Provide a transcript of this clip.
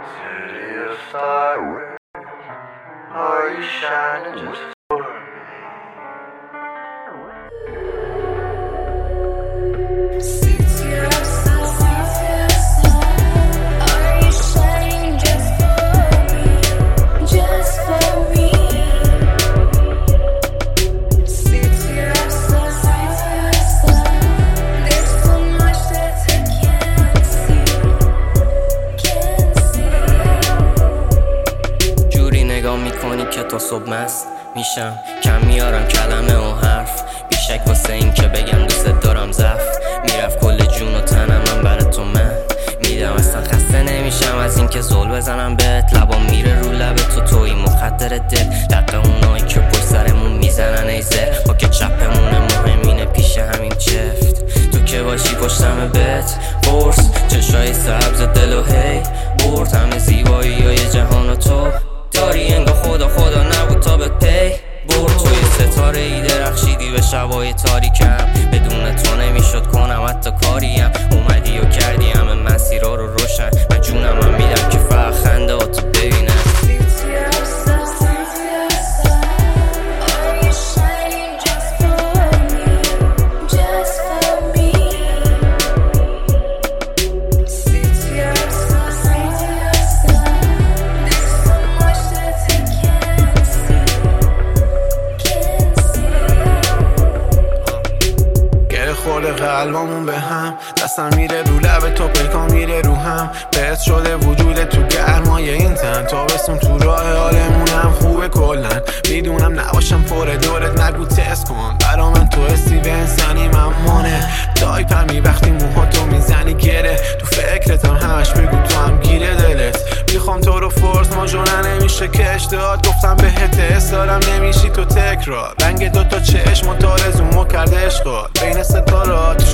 City of fire, are you shining just for me? City of fire, are you shining just for me? Just for me. City of fire, there's so much that I can't see. جوری نگاه میکنی که تا صبح مست میشم، کم میارم کلمه و حرف، بیشک واسه این که بگم دوست دارم زف میرفت کل جون و تنم من برای تو من میدم، اصلا خسته نمیشم از این که زل بزنم بهت، لبا میره رو لب تو توی مخدر دل، دقه اونایی که پشت سرمون میزنن ای زر، با که چپمونه مهمینه پیش همین چفت، تو که باشی پشتم بهت برس، چشای سبز دل و هی برد، همه زیبایی های جهان و تو داری انگاه خدا نبود تا بهت پی برد، توی ستاره ای درخشیدی به شبای تاریکم، بدون تو نمیشد کنم حتی کاریم، اومدی و کردی همه مسیرها رو روشن، من جونم هم میدم که فقط خنده ها تو ببینم. خورده قلبامون به هم، دستم میره رو لب تو پیکان میره رو هم، بهت شده وجود تو گرمای این تن، تابستون تو راه حالمونم خوبه کلن، میدونم نباشم پر دورت نگو تست کن، برا من تو استیونسنی ممانه، تایپمی وقتی موهاتو میزنی گره، تو فکرتم همش بگو تو هم گیره دلت، میخوام تو رو فرس ماجونه نمیشه که اشتهات، گفتم بهت استارم نمیشی تو تکرار، رنگ دوتا چشم و تارزومو کرده اشغال بین ستارات،